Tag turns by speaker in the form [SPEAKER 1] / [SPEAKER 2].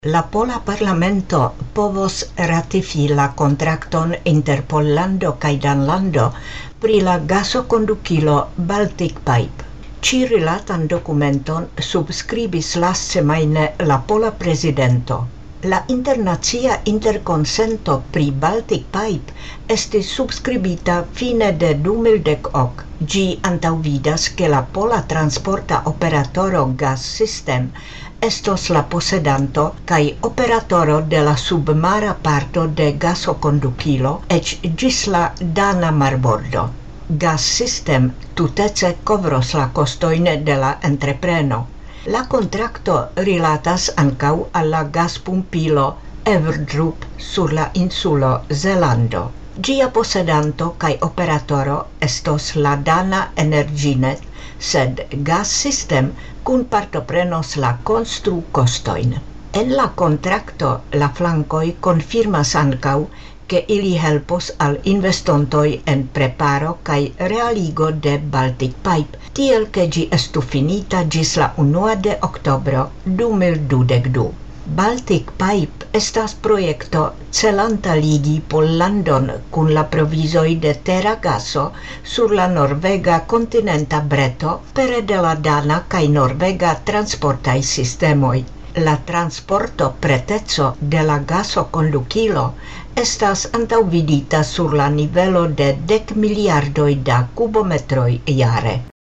[SPEAKER 1] La pola parlamento povos ratifi la kontrakton inter Pollando kaj Danlando pri la gasokondukilo Baltic Pipe. Ci rilatan dokumenton subscribis lastsemajne la pola prezidento. La internacia interkonsento pri Baltic Pipe estis subscribita fine de 2018. Gi antaŭvidas ke la pola transporta operatoro Gas System estos la posedanto kaj operatoro de la submara parto de gasokondukilo eĉ ĝis la dana marbordo. Gas System tutece kovros la kostojn de la entrepreno. La kontrakto rilatas ankaŭ al la gaspumpilo Everdrup sur la insulo Zelando. Ĝia posedanto kaj operatoro estos la dana Energinet, sed Gas System kunpartoprenos la konstrukostojn. En la kontrakto la flankoj konfirmas ankaŭ ke ili helpos al investontoj en preparo kaj realigo de Baltic Pipe, tiel ke ĝi estu finita ĝis la 1 de oktobro 2022. Baltic Pipe estas projekto celanta ligi Pollandon kun la provizoj de tera gaso sur la norvega kontinenta breto pere de la dana kaj norvega transportaj sistemoj. La transporto preteco de la gasokondukilo estas antaŭvidita sur la nivelo de 10 miliardoj da kubometroj jare.